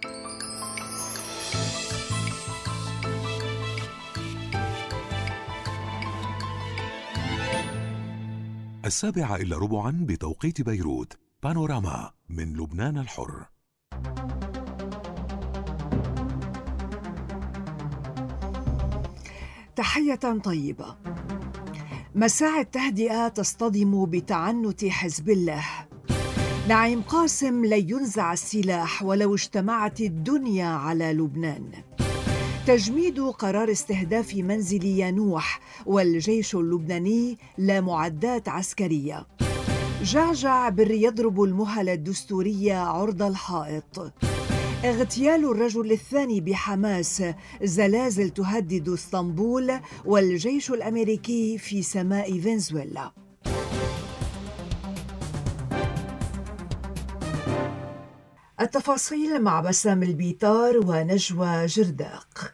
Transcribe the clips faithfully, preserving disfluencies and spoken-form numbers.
السابعة إلا ربعا بتوقيت بيروت. بانوراما من لبنان الحر. تحية طيبة. مساعي التهدئة تصطدم بتعنت حزب الله. نعيم قاسم: لن ينزع السلاح ولو اجتمعت الدنيا على لبنان. تجميد قرار استهداف منزل يانوح والجيش اللبناني لا معدات عسكرية. جعجع: بر يضرب المهل الدستورية عرض الحائط. اغتيال الرجل الثاني بحماس. زلازل تهدد اسطنبول والجيش الأمريكي في سماء فنزويلا. التفاصيل مع بسام البيطار ونجوى جرداق.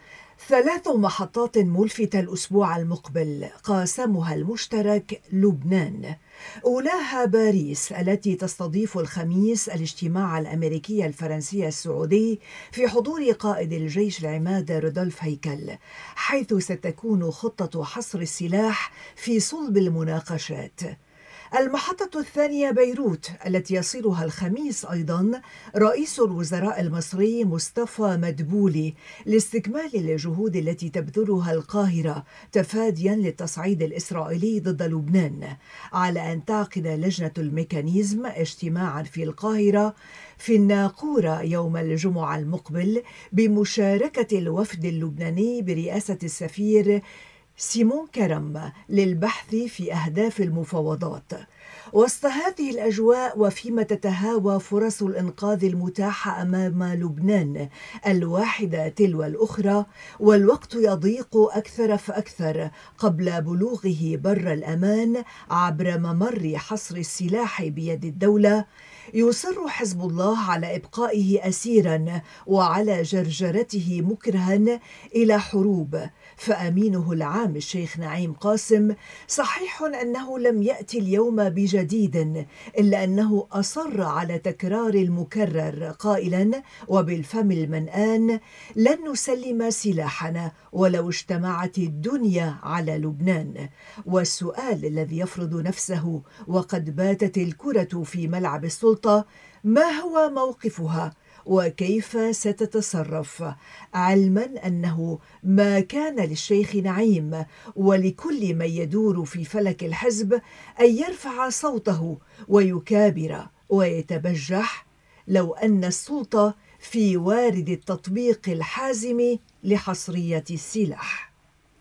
ثلاث محطات ملفتة الأسبوع المقبل قاسمها المشترك لبنان. أولاها باريس التي تستضيف الخميس الاجتماع الأمريكي الفرنسي السعودي في حضور قائد الجيش العماد رودولف هيكل، حيث ستكون خطة حصر السلاح في صلب المناقشات. المحطة الثانية بيروت التي يصلها الخميس أيضا رئيس الوزراء المصري مصطفى مدبولي لاستكمال الجهود التي تبذلها القاهرة تفاديا للتصعيد الإسرائيلي ضد لبنان، على أن تعقد لجنة الميكانيزم اجتماعا في القاهرة في الناقورة يوم الجمعة المقبل بمشاركة الوفد اللبناني برئاسة السفير سيمون كرم للبحث في أهداف المفاوضات. وسط هذه الأجواء وفيما تتهاوى فرص الإنقاذ المتاحة أمام لبنان الواحدة تلو الأخرى، والوقت يضيق أكثر فأكثر قبل بلوغه بر الأمان عبر ممر حصر السلاح بيد الدولة، يصر حزب الله على إبقائه أسيرا وعلى جرجرته مكرها إلى حروب. فأمينه العام الشيخ نعيم قاسم: صحيح أنه لم يأتي اليوم بجديد، إلا أنه أصر على تكرار المكرر قائلا وبالفم المنآن: لن نسلم سلاحنا ولو اجتمعت الدنيا على لبنان. والسؤال الذي يفرض نفسه وقد باتت الكرة في ملعب السلطة: ما هو موقفها وكيف ستتصرف، علما أنه ما كان للشيخ نعيم ولكل من يدور في فلك الحزب أن يرفع صوته ويكابر ويتبجح لو أن السلطة في وارد التطبيق الحازم لحصرية السلاح.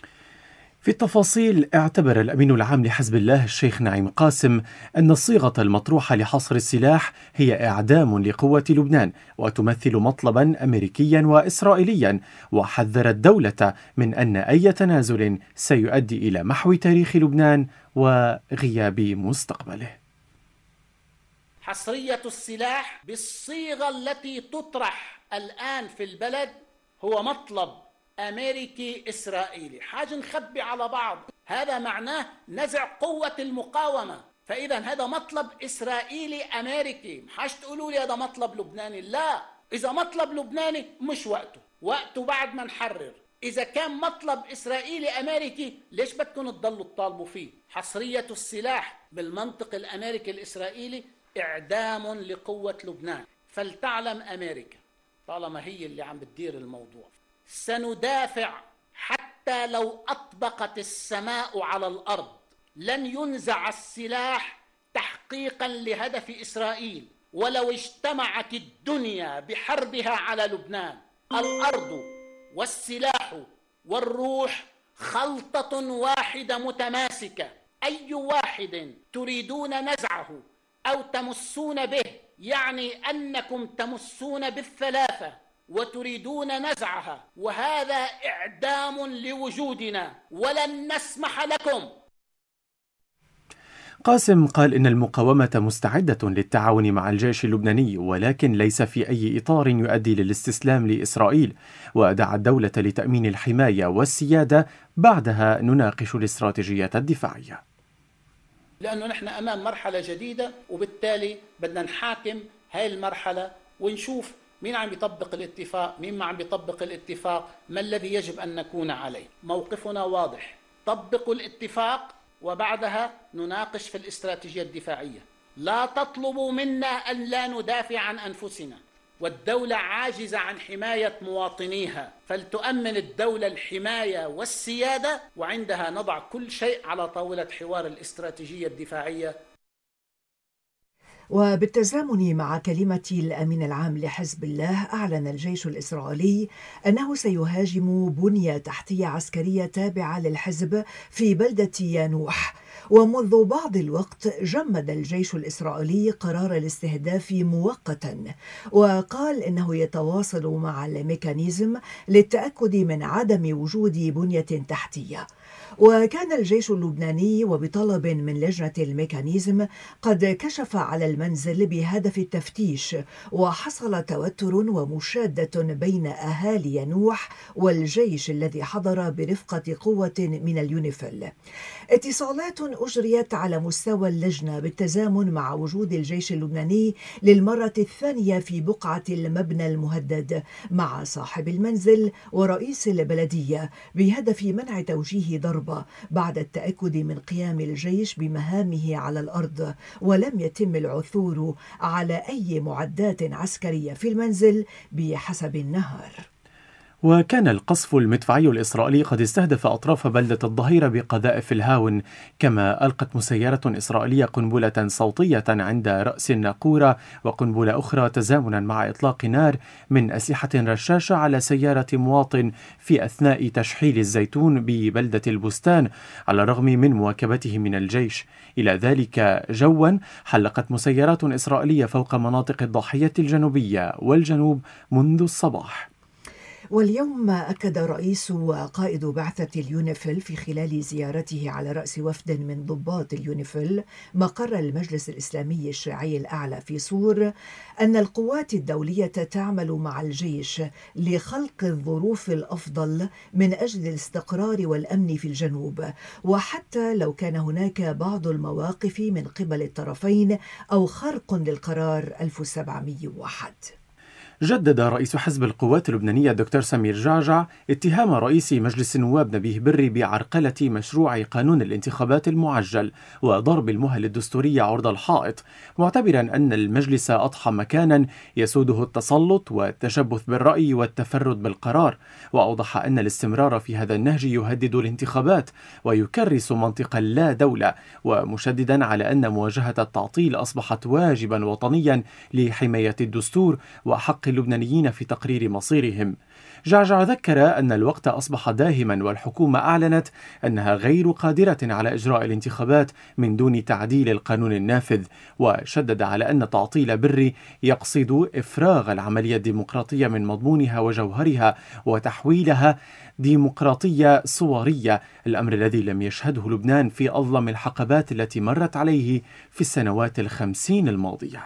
في التفاصيل، اعتبر الأمين العام لحزب الله الشيخ نعيم قاسم أن الصيغة المطروحة لحصر السلاح هي إعدام لقوة لبنان وتمثل مطلبا أمريكيا وإسرائيليا، وحذر الدولة من أن أي تنازل سيؤدي إلى محو تاريخ لبنان وغياب مستقبله. حصرية السلاح بالصيغة التي تطرح الآن في البلد هو مطلب أمريكي إسرائيلي. حاجة نخبي على بعض، هذا معناه نزع قوة المقاومة. فإذا هذا مطلب إسرائيلي أمريكي. حاجة تقولوا لي هذا مطلب لبناني، لا. إذا مطلب لبناني مش وقته، وقته بعد ما نحرر. إذا كان مطلب إسرائيلي أمريكي ليش بدكم تضلوا تطالبوا فيه؟ حصرية السلاح بالمنطق الأمريكي الإسرائيلي إعدام لقوة لبنان. فلتعلم أمريكا طالما هي اللي عم بتدير الموضوع، سندافع حتى لو أطبقت السماء على الأرض. لن ينزع السلاح تحقيقا لهدف إسرائيل ولو اجتمعت الدنيا بحربها على لبنان. الأرض والسلاح والروح خلطة واحدة متماسكة. أي واحد تريدون نزعه أو تمسون به يعني أنكم تمسون بالثلاثة وتريدون نزعها، وهذا إعدام لوجودنا ولن نسمح لكم. قاسم قال إن المقاومة مستعدة للتعاون مع الجيش اللبناني، ولكن ليس في أي إطار يؤدي للاستسلام لإسرائيل، ودعا الدولة لتأمين الحماية والسيادة، بعدها نناقش الاستراتيجية الدفاعية. لأنه نحن أمام مرحلة جديدة، وبالتالي بدنا نحاكم هاي المرحلة ونشوف مين عم يطبق الاتفاق؟ مين ما عم يطبق الاتفاق؟ ما الذي يجب أن نكون عليه؟ موقفنا واضح: طبقوا الاتفاق وبعدها نناقش في الاستراتيجية الدفاعية. لا تطلبوا منا أن لا ندافع عن أنفسنا، والدولة عاجزة عن حماية مواطنيها، فلتؤمن الدولة الحماية والسيادة، وعندها نضع كل شيء على طاولة حوار الاستراتيجية الدفاعية. وبالتزامن مع كلمة الأمين العام لحزب الله، أعلن الجيش الإسرائيلي أنه سيهاجم بنية تحتية عسكرية تابعة للحزب في بلدة يانوح. ومنذ بعض الوقت جمد الجيش الإسرائيلي قرار الاستهداف مؤقتا، وقال إنه يتواصل مع الميكانيزم للتأكد من عدم وجود بنية تحتية. وكان الجيش اللبناني وبطلب من لجنة الميكانيزم قد كشف على المنزل بهدف التفتيش، وحصل توتر ومشادة بين أهالي ينوح والجيش الذي حضر برفقة قوة من اليونيفيل. اتصالات أجريت على مستوى اللجنة بالتزامن مع وجود الجيش اللبناني للمرة الثانية في بقعة المبنى المهدد مع صاحب المنزل ورئيس البلدية بهدف منع توجيه ضربة بعد التأكد من قيام الجيش بمهامه على الأرض، ولم يتم العثور على أي معدات عسكرية في المنزل بحسب النهار. وكان القصف المدفعي الإسرائيلي قد استهدف أطراف بلدة الظهيرة بقذائف الهاون، كما ألقت مسيرة إسرائيلية قنبلة صوتية عند رأس الناقورة، وقنبلة أخرى تزامنا مع إطلاق نار من أسلحة رشاشة على سيارة مواطن في أثناء تشحيل الزيتون ببلدة البستان، على الرغم من مواكبته من الجيش. إلى ذلك جوا حلقت مسيرات إسرائيلية فوق مناطق الضاحية الجنوبية والجنوب منذ الصباح. واليوم أكد رئيس وقائد بعثة اليونيفيل في خلال زيارته على رأس وفد من ضباط اليونيفيل مقر المجلس الإسلامي الشيعي الأعلى في صور أن القوات الدولية تعمل مع الجيش لخلق الظروف الأفضل من أجل الاستقرار والأمن في الجنوب، وحتى لو كان هناك بعض المواقف من قبل الطرفين أو خرق للقرار ألف وسبعمئة وواحد. جدد رئيس حزب القوات اللبنانية الدكتور سمير جعجع اتهام رئيس مجلس النواب نبيه بري بعرقلة مشروع قانون الانتخابات المعجل وضرب المهل الدستورية عرض الحائط، معتبرا أن المجلس أضحى مكانا يسوده التسلط والتشبث بالرأي والتفرد بالقرار، وأوضح أن الاستمرار في هذا النهج يهدد الانتخابات ويكرس منطق اللا دولة، ومشددا على أن مواجهة التعطيل أصبحت واجبا وطنيا لحماية الدستور وحق اللبنانيين في تقرير مصيرهم. جعجع ذكر أن الوقت أصبح داهما، والحكومة أعلنت أنها غير قادرة على إجراء الانتخابات من دون تعديل القانون النافذ، وشدد على أن تعطيل بري يقصد إفراغ العملية الديمقراطية من مضمونها وجوهرها وتحويلها ديمقراطية صورية، الأمر الذي لم يشهده لبنان في أظلم الحقبات التي مرت عليه في السنوات الخمسين الماضية.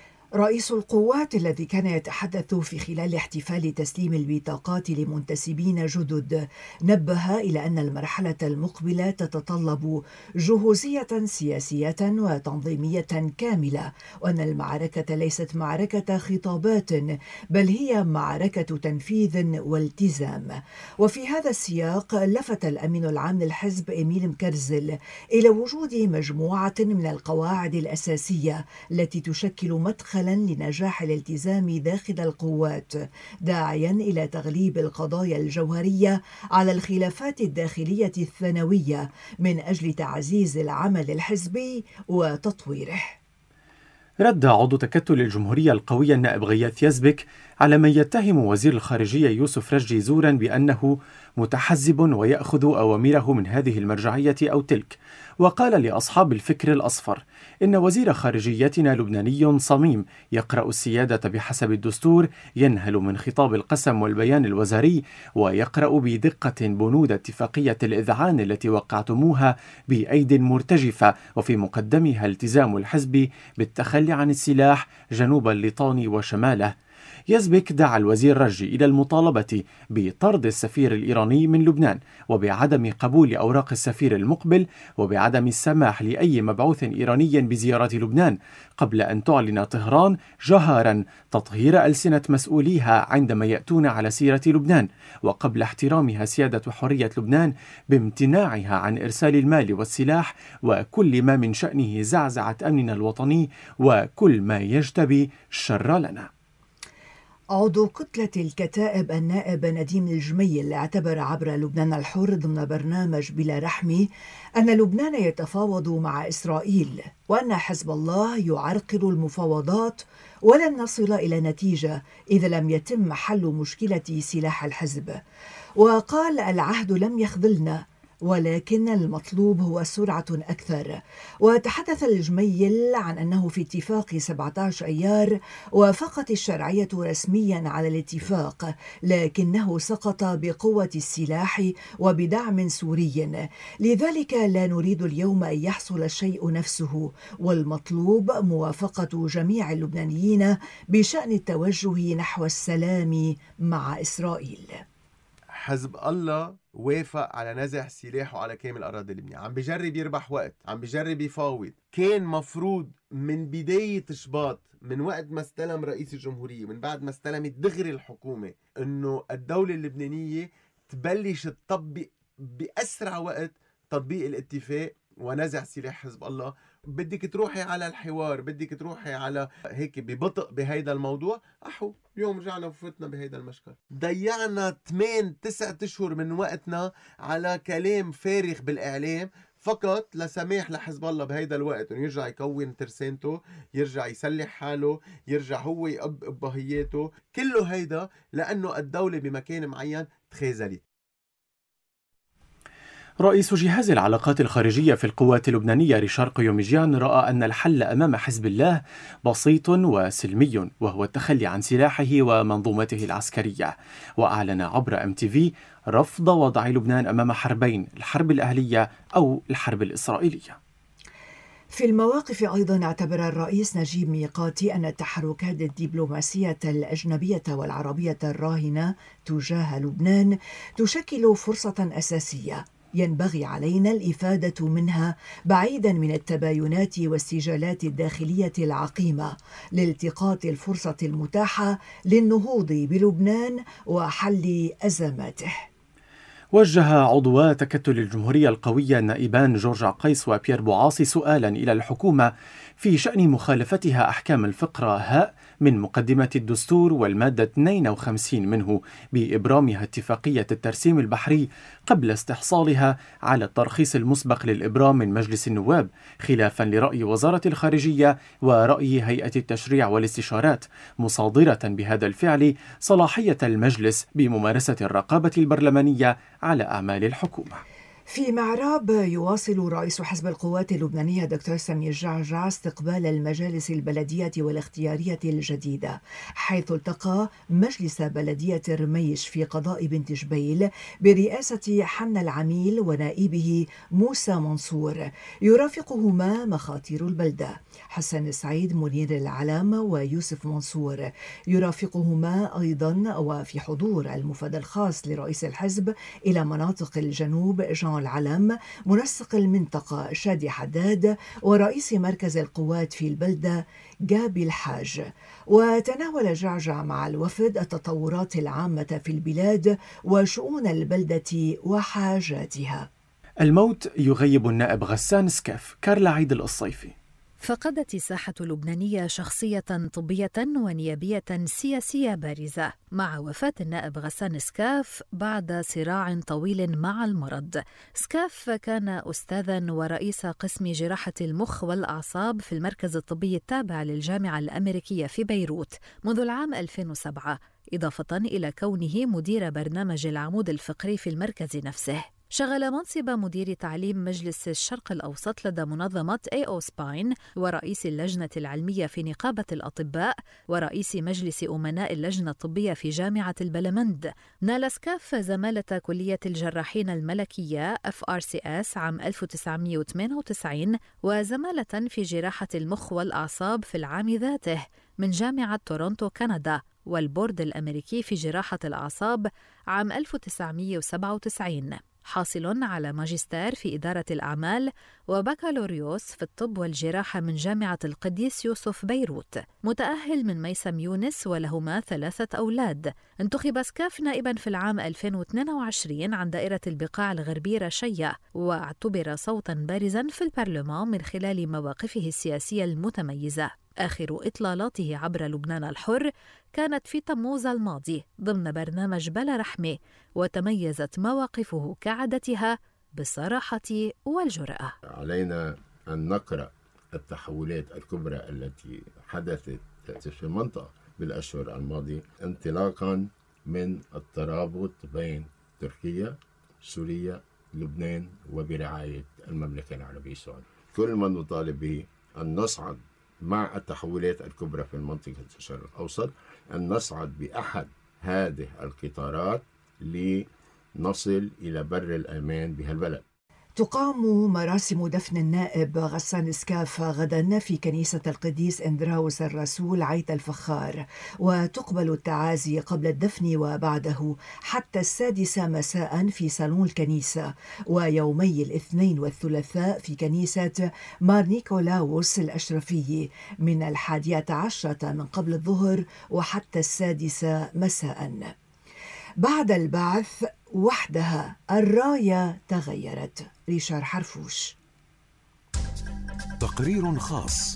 رئيس القوات الذي كان يتحدث في خلال احتفال تسليم البطاقات لمنتسبين جدد نبه إلى أن المرحلة المقبلة تتطلب جهوزية سياسية وتنظيمية كاملة، وأن المعركة ليست معركة خطابات بل هي معركة تنفيذ والتزام. وفي هذا السياق لفت الأمين العام للحزب إميل مكرزل إلى وجود مجموعة من القواعد الأساسية التي تشكل مدخل لنجاح الالتزام داخل القوات، داعيا إلى تغليب القضايا الجوهرية على الخلافات الداخلية الثانوية من أجل تعزيز العمل الحزبي وتطويره. رد عضو تكتل الجمهورية القوية النائب غياث يزبك على من يتهم وزير الخارجية يوسف رجي زورا بأنه متحزب ويأخذ أوامره من هذه المرجعية أو تلك، وقال لأصحاب الفكر الأصفر إن وزير خارجيتنا لبناني صميم يقرأ السيادة بحسب الدستور، ينهل من خطاب القسم والبيان الوزاري، ويقرأ بدقة بنود اتفاقية الإذعان التي وقعتموها بأيد مرتجفة، وفي مقدمها التزام الحزب بالتخلي عن السلاح جنوب الليطان وشماله. يزبك دعا الوزير رجي إلى المطالبة بطرد السفير الإيراني من لبنان وبعدم قبول أوراق السفير المقبل وبعدم السماح لأي مبعوث إيراني بزيارة لبنان، قبل أن تعلن طهران جهارا تطهير ألسنة مسؤوليها عندما يأتون على سيرة لبنان، وقبل احترامها سيادة وحرية لبنان بامتناعها عن إرسال المال والسلاح وكل ما من شأنه زعزعة أمننا الوطني وكل ما يجتبي الشر لنا. عضو كتلة الكتائب النائب نديم الجميل اعتبر عبر لبنان الحر ضمن برنامج بلا رحمة أن لبنان يتفاوض مع إسرائيل وأن حزب الله يعرقل المفاوضات ولن نصل إلى نتيجة إذا لم يتم حل مشكلة سلاح الحزب. وقال العهد لم يخذلنا ولكن المطلوب هو سرعة أكثر. وتحدث الجميل عن أنه في اتفاق سبعة عشر أيار وافقت الشرعية رسميا على الاتفاق، لكنه سقط بقوة السلاح وبدعم سوري، لذلك لا نريد اليوم أن يحصل الشيء نفسه، والمطلوب موافقة جميع اللبنانيين بشأن التوجه نحو السلام مع إسرائيل. حزب الله وافق على نزع سلاحه على كامل أراضي لبنان، عم بجرب يربح وقت، عم بجرب يفاوض. كان مفروض من بداية شباط، من وقت ما استلم رئيس الجمهورية، من بعد ما استلمت دغري الحكومة، انه الدولة اللبنانية تبلش تطبق بأسرع وقت تطبيق الاتفاق ونزع سلاح حزب الله. بدك تروحي على الحوار، بدك تروحي على هيك ببطء بهيدا الموضوع، أحو اليوم رجعنا وفتنا بهيدا المشكل. ضيعنا ثمانية تسعة أشهر من وقتنا على كلام فارغ بالإعلام فقط لسماح لحزب الله بهيدا الوقت انه يرجع يكون ترسانته، يرجع يسلح حاله، يرجع هو يقب ابهياته، كله هيدا لأنه الدولة بمكان معين تخاذلت. رئيس جهاز العلاقات الخارجية في القوات اللبنانية ريشار قيومجيان رأى أن الحل أمام حزب الله بسيط وسلمي، وهو التخلي عن سلاحه ومنظومته العسكرية، وأعلن عبر أم تي في رفض وضع لبنان أمام حربين، الحرب الأهلية أو الحرب الإسرائيلية. في المواقف أيضا اعتبر الرئيس نجيب ميقاتي أن التحركات الدبلوماسية الأجنبية والعربية الراهنة تجاه لبنان تشكل فرصة أساسية ينبغي علينا الإفادة منها بعيدا من التباينات والسجالات الداخلية العقيمة لالتقاط الفرصة المتاحة للنهوض بلبنان وحل أزماته. وجه عضوا تكتل الجمهورية القوية النائبان جورج عقيس وبيير بوعاصي سؤالا إلى الحكومة في شأن مخالفتها أحكام الفقرة هاء من مقدمة الدستور والمادة اثنين وخمسين منه بإبرامها اتفاقية الترسيم البحري قبل استحصالها على الترخيص المسبق للإبرام من مجلس النواب، خلافا لرأي وزارة الخارجية ورأي هيئة التشريع والاستشارات، مصادرة بهذا الفعل صلاحية المجلس بممارسة الرقابة البرلمانية على أعمال الحكومة. في معراب يواصل رئيس حزب القوات اللبنانية دكتور سمير جعجع استقبال المجالس البلدية والاختيارية الجديدة، حيث التقى مجلس بلدية رميش في قضاء بنت جبيل برئاسة حنا العميل ونائبه موسى منصور، يرافقهما مخاطر البلدة حسن سعيد منير العلام ويوسف منصور، يرافقهما أيضا وفي حضور المفاد الخاص لرئيس الحزب إلى مناطق الجنوب جان العلم، منسق المنطقة شادي حداد، ورئيس مركز القوات في البلدة جابي الحاج. وتناول جعجع مع الوفد التطورات العامة في البلاد وشؤون البلدة وحاجاتها. الموت يغيب النائب غسان سكاف. كارلا عيد الصيفي. فقدت الساحة اللبنانية شخصية طبية ونيابية سياسية بارزة مع وفاة النائب غسان سكاف بعد صراع طويل مع المرض. سكاف كان أستاذا ورئيس قسم جراحة المخ والأعصاب في المركز الطبي التابع للجامعة الأمريكية في بيروت منذ العام ألفين وسبعة، إضافة إلى كونه مدير برنامج العمود الفقري في المركز نفسه. شغل منصب مدير تعليم مجلس الشرق الأوسط لدى منظمة إيه أو سباين، ورئيس اللجنة العلمية في نقابة الأطباء، ورئيس مجلس أمناء اللجنة الطبية في جامعة البلمند. نال سكاف زمالة كلية الجراحين الملكية إف آر سي إس عام ألف وتسعمائة وثمانية وتسعين، وزمالة في جراحة المخ والأعصاب في العام ذاته من جامعة تورونتو كندا، والبورد الأمريكي في جراحة الأعصاب عام ألف وتسعمائة وسبعة وتسعين، حاصل على ماجستير في إدارة الأعمال وبكالوريوس في الطب والجراحة من جامعة القديس يوسف بيروت، متأهل من ميسم يونس ولهما ثلاثة أولاد. انتخب سكاف نائبا في العام ألفين واثنين وعشرين عن دائرة البقاع الغربي رشية، واعتبر صوتا بارزا في البرلمان من خلال مواقفه السياسية المتميزة. آخر إطلالاته عبر لبنان الحر كانت في تموز الماضي ضمن برنامج بلا رحمة، وتميزت مواقفه كعادتها بالصراحة والجرأة. علينا أن نقرأ التحولات الكبرى التي حدثت في المنطقة بالأشهر الماضية، انطلاقا من الترابط بين تركيا، سوريا، لبنان، وبرعاية المملكة العربية السعودية. كل ما نطالب به أن نصعد مع التحولات الكبرى في منطقة الشرق الأوسط، أن نصعد بأحد هذه القطارات لنصل إلى بر الأمان بهالبلد. تقام مراسم دفن النائب غسان سكاف غدا في كنيسة القديس إندراوس الرسول عيت الفخار، وتقبل التعازي قبل الدفن وبعده حتى السادسة مساء في صالون الكنيسة، ويومي الاثنين والثلاثاء في كنيسة مار نيكولاوس الأشرفية من الحادية عشرة من قبل الظهر وحتى السادسة مساء. بعد البعث وحدها الراية تغيرت. ريشار حرفوش. تقرير خاص.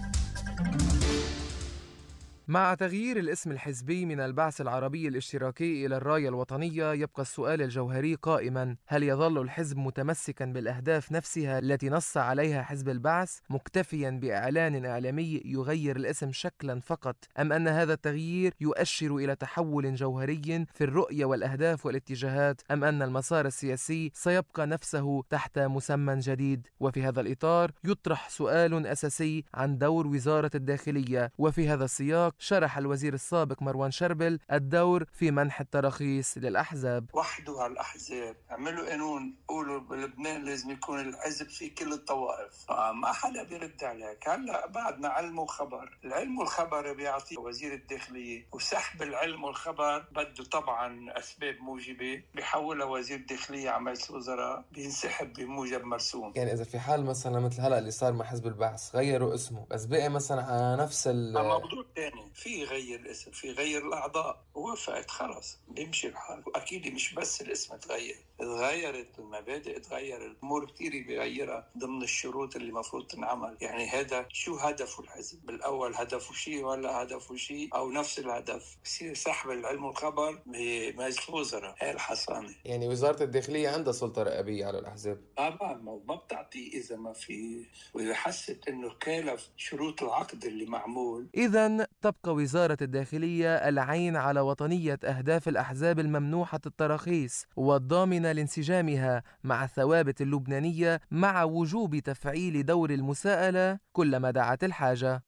مع تغيير الاسم الحزبي من البعث العربي الاشتراكي إلى الراية الوطنية، يبقى السؤال الجوهري قائما: هل يظل الحزب متمسكا بالأهداف نفسها التي نص عليها حزب البعث، مكتفيا بإعلان إعلامي يغير الاسم شكلا فقط، أم أن هذا التغيير يؤشر إلى تحول جوهري في الرؤية والأهداف والاتجاهات، أم أن المسار السياسي سيبقى نفسه تحت مسمى جديد؟ وفي هذا الإطار يطرح سؤال أساسي عن دور وزارة الداخلية، وفي هذا السياق شرح الوزير السابق مروان شربل الدور في منح التراخيص للأحزاب. وحدوا على الأحزاب، عملوا قانون قولوا بلبنان لازم يكون الحزب في كل الطوائف، ما حدا بيرد عليك. هلا بعدنا علم وخبر، العلم والخبر بيعطيه وزير الداخلية، وسحب العلم والخبر بده طبعا أسباب موجبة بيحولها وزير الداخلية على مجلس الوزراء، بينسحب بموجب مرسوم. يعني إذا في حال مثلا مثل هلا اللي صار مع حزب البعث غيروا اسمه، بس بقي مثلا على نفس ال موضوع ثاني، في غير الاسم، في غير الأعضاء، ووافقت خلص بيمشي الحال. وأكيد مش بس الاسم تغير، تغيرت المبادئ، تغير الأمور كتير بيغيرها ضمن الشروط اللي مفروض تنعمل. يعني هذا شو هدفه الحزب؟ بالأول هدفه شيء ولا هدفه شيء أو نفس الهدف؟ بصير سحب العلم والخبر بمجلس الوزراء. هاي الحصانة. يعني وزارة الداخلية عندها سلطة رقابية على الأحزاب؟ طبعا ما بتعطي إذا ما في، وإذا حست إنه خالف شروط العقد اللي معمول. إذن تبقى وزارة الداخلية العين على وطنية أهداف الأحزاب الممنوحة التراخيص والضامنة لانسجامها مع الثوابت اللبنانية، مع وجوب تفعيل دور المساءلة كلما دعت الحاجة.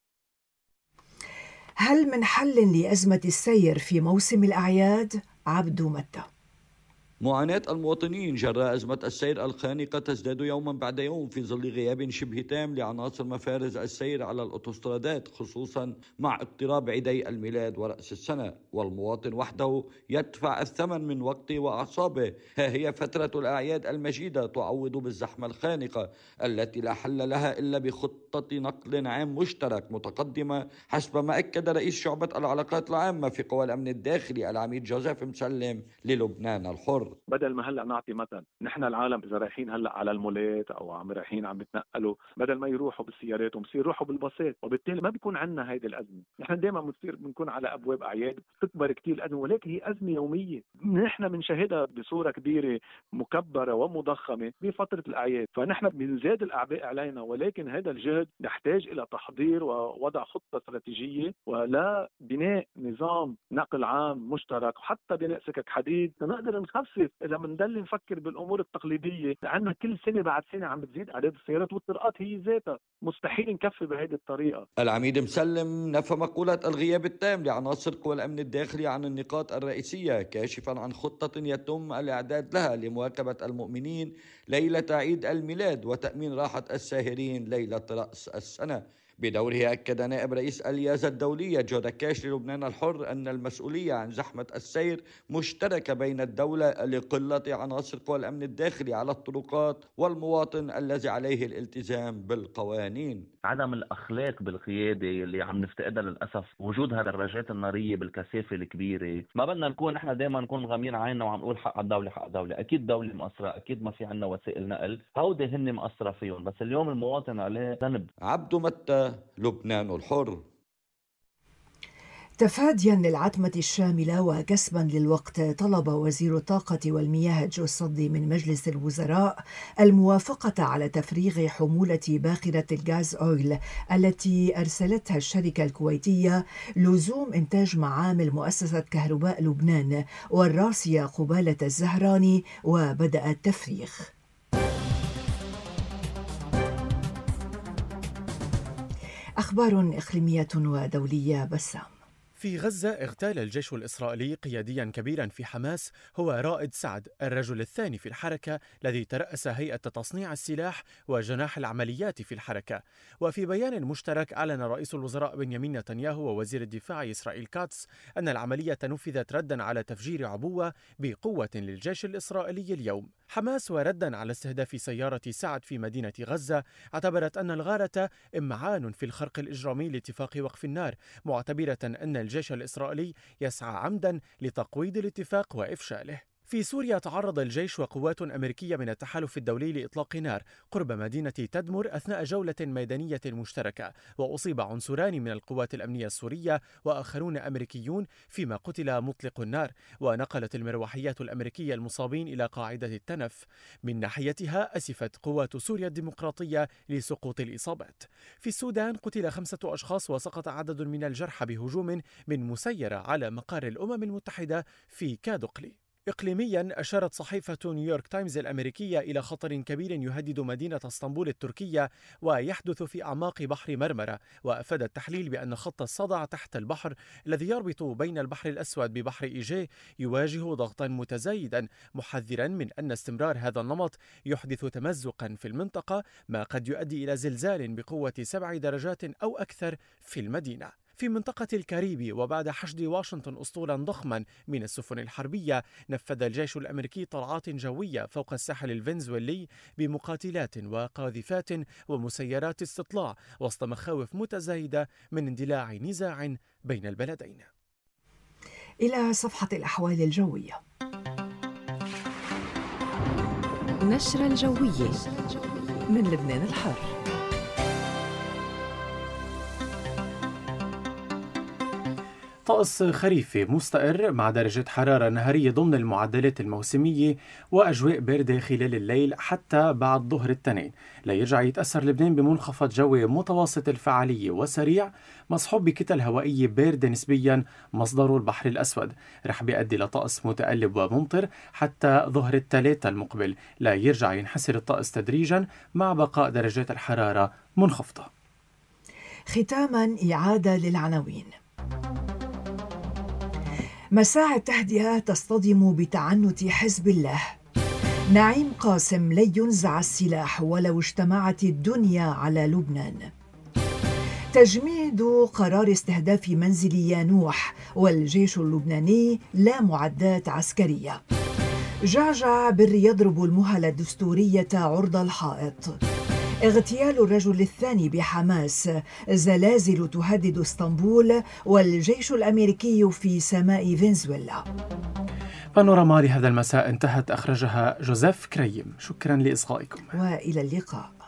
هل من حل لأزمة السير في موسم الأعياد؟ عبدو متى. معاناة المواطنين جراء أزمة السير الخانقة تزداد يوما بعد يوم في ظل غياب شبه تام لعناصر مفارز السير على الأوتوسترادات، خصوصا مع اقتراب عيدي الميلاد ورأس السنة، والمواطن وحده يدفع الثمن من وقته وأعصابه. ها هي فترة الأعياد المجيدة تعوض بالزحمة الخانقة التي لا حل لها إلا بخطة نقل عام مشترك متقدمة، حسب ما أكد رئيس شعبة العلاقات العامة في قوى الأمن الداخلي العميد جوزيف مسلم للبنان الحر. بدل ما هلا نعطي مثلا، نحن العالم اذا رايحين هلا على المولات او عم رايحين عم بتنقلوا، بدل ما يروحوا بالسيارات وبصير يروحوا بالباصات، وبالتالي ما بيكون عندنا هيدي الازمه. نحن دائما بنصير بنكون على ابواب اعياد تكبر كثير الازمه، ولكن هي ازمه يوميه نحن بنشاهدها بصوره كبيره مكبره ومضخمه بفتره الاعياد، فنحن بنزاد الاعباء علينا، ولكن هذا الجهد يحتاج الى تحضير ووضع خطه استراتيجيه ولا بناء نظام نقل عام مشترك، وحتى بناء سكك حديد لنقدر نخفف. إذا بنضل نفكر بالأمور التقليدية، لأنه كل سنة بعد سنة عم بتزيد أعداد السيارات والطرقات هي ذاتها، مستحيل نكفي بهذه الطريقة. العميد مسلم نفى مقولة الغياب التام لعناصر قوى الأمن الداخلي عن النقاط الرئيسية، كاشفا عن خطة يتم الإعداد لها لمواكبة المؤمنين ليلة عيد الميلاد وتأمين راحة الساهرين ليلة رأس السنة. بدوره أكد نائب رئيس اليازة الدولية جو دكاش للبنان الحر أن المسؤولية عن زحمة السير مشتركة بين الدولة لقلة عناصر قوى الأمن الداخلي على الطرقات والمواطن الذي عليه الالتزام بالقوانين. عدم الأخلاق بالقيادة اللي عم نفتقدها للأسف، وجود هالدراجات النارية بالكثافة الكبيرة، ما بدنا نكون احنا دائما نكون مغمضين عيننا وعم نقول حق الدولة حق الدولة. أكيد الدولة مقصرة، أكيد ما في عنا وسائل نقل، هودي هن مقصرة فيهم، بس اليوم المواطن عليه ذنب. عبدو متى، لبنان الحر. تفاديا للعتمة الشاملة وكسبا للوقت، طلب وزير الطاقة والمياه جو الصدي من مجلس الوزراء الموافقة على تفريغ حمولة باخرة الغاز أويل التي أرسلتها الشركة الكويتية لزوم إنتاج معامل مؤسسة كهرباء لبنان والراسية قبالة الزهراني، وبدأ التفريغ. أخبار إقليمية ودولية. بسام. في غزة اغتال الجيش الإسرائيلي قياديا كبيرا في حماس هو رائد سعد، الرجل الثاني في الحركة الذي ترأس هيئة تصنيع السلاح وجناح العمليات في الحركة. وفي بيان مشترك أعلن رئيس الوزراء بنيامين نتنياهو ووزير الدفاع إسرائيل كاتس أن العملية نفذت ردا على تفجير عبوة بقوة للجيش الإسرائيلي اليوم. حماس وردا على استهداف سيارة سعد في مدينة غزة اعتبرت أن الغارة إمعان في الخرق الإجرامي لاتفاق وقف النار، معتبرة أن الجيش الإسرائيلي يسعى عمدا لتقويض الاتفاق وإفشاله. في سوريا تعرض الجيش وقوات أمريكية من التحالف الدولي لإطلاق نار قرب مدينة تدمر أثناء جولة ميدانية مشتركة، وأصيب عنصران من القوات الأمنية السورية وآخرون أمريكيون فيما قتل مطلق النار. ونقلت المروحيات الأمريكية المصابين إلى قاعدة التنف. من ناحيتها أسفت قوات سوريا الديمقراطية لسقوط الإصابات. في السودان قتل خمسة أشخاص وسقط عدد من الجرحى بهجوم من مسيرة على مقر الأمم المتحدة في كادوقلي. إقليميا أشارت صحيفة نيويورك تايمز الأمريكية إلى خطر كبير يهدد مدينة اسطنبول التركية ويحدث في أعماق بحر مرمرة. وأفاد التحليل بأن خط الصدع تحت البحر الذي يربط بين البحر الأسود ببحر إيجيه يواجه ضغطا متزايدا، محذرا من أن استمرار هذا النمط يحدث تمزقا في المنطقة، ما قد يؤدي إلى زلزال بقوة سبع درجات أو أكثر في المدينة. في منطقة الكاريبي، وبعد حشد واشنطن أسطولا ضخما من السفن الحربية، نفذ الجيش الأمريكي طلعات جوية فوق الساحل الفنزويلي بمقاتلات وقاذفات ومسيرات استطلاع، وسط مخاوف متزايدة من اندلاع نزاع بين البلدين. إلى صفحة الأحوال الجوية. نشرة الجوية من لبنان الحر. طقس خريفي مستقر مع درجة حرارة نهارية ضمن المعدلات الموسمية وأجواء باردة خلال الليل حتى بعد ظهر الاثنين، ليرجع يتأثر لبنان بمنخفض جوي متوسط الفعالية وسريع مصحوب بكتل هوائية باردة نسبيا مصدره البحر الأسود. رح بيؤدي لطقس متقلب وممطر حتى ظهر الثلاثاء المقبل، لا يرجع ينحسر الطقس تدريجا مع بقاء درجات الحرارة منخفضة. ختاما إعادة للعناوين. مساعي التهدئة تصطدم بتعنت حزب الله. نعيم قاسم: لن ينزع السلاح ولو اجتمعت الدنيا على لبنان. تجميد قرار استهداف منزل يانوح والجيش اللبناني لا معدات عسكرية. جعجع: بر يضرب المهل الدستورية عرض الحائط. اغتيال الرجل الثاني بحماس. زلازل تهدد اسطنبول والجيش الأمريكي في سماء فنزويلا. بانوراما لهذا المساء انتهت، أخرجها جوزيف كريم. شكرا لإصغائكم وإلى اللقاء.